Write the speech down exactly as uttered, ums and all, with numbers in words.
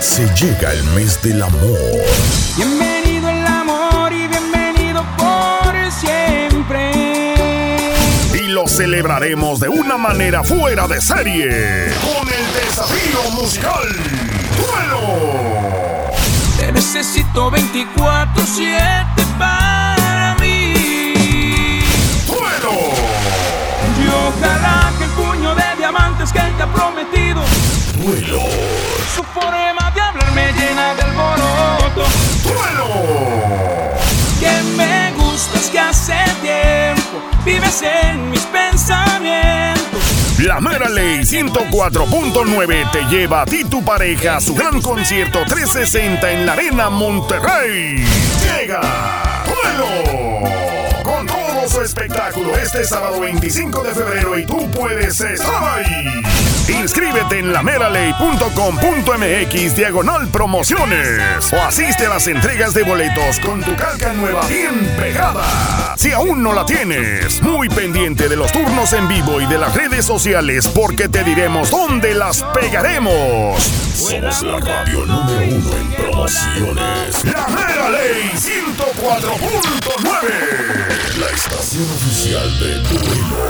Se llega el mes del amor. Bienvenido el amor y bienvenido por siempre. Y lo celebraremos de una manera fuera de serie con el desafío musical Duelo. Te necesito veinticuatro siete para mí. Duelo. Y ojalá que el puño de diamantes que él te ha prometido, Duelo. su forma de hablar me llena de alboroto. Duelo. Que me gustas, que hace tiempo vives en mis pensamientos. La Mera Ley ciento cuatro punto nueve te lleva a ti y tu pareja a su gran concierto trescientos sesenta en la Arena Monterrey. Llega Duelo con todo su espectáculo este sábado veinticinco de febrero y tú puedes estar ahí. Inscríbete en lameraley punto com punto m x diagonal promociones o asiste a las entregas de boletos con tu calca nueva bien pegada. Si aún no la tienes, muy pendiente de los turnos en vivo y de las redes sociales porque te diremos dónde las pegaremos. Somos la radio número uno en promociones. La Mera Ley ciento cuatro punto nueve, la estación oficial de Duelo.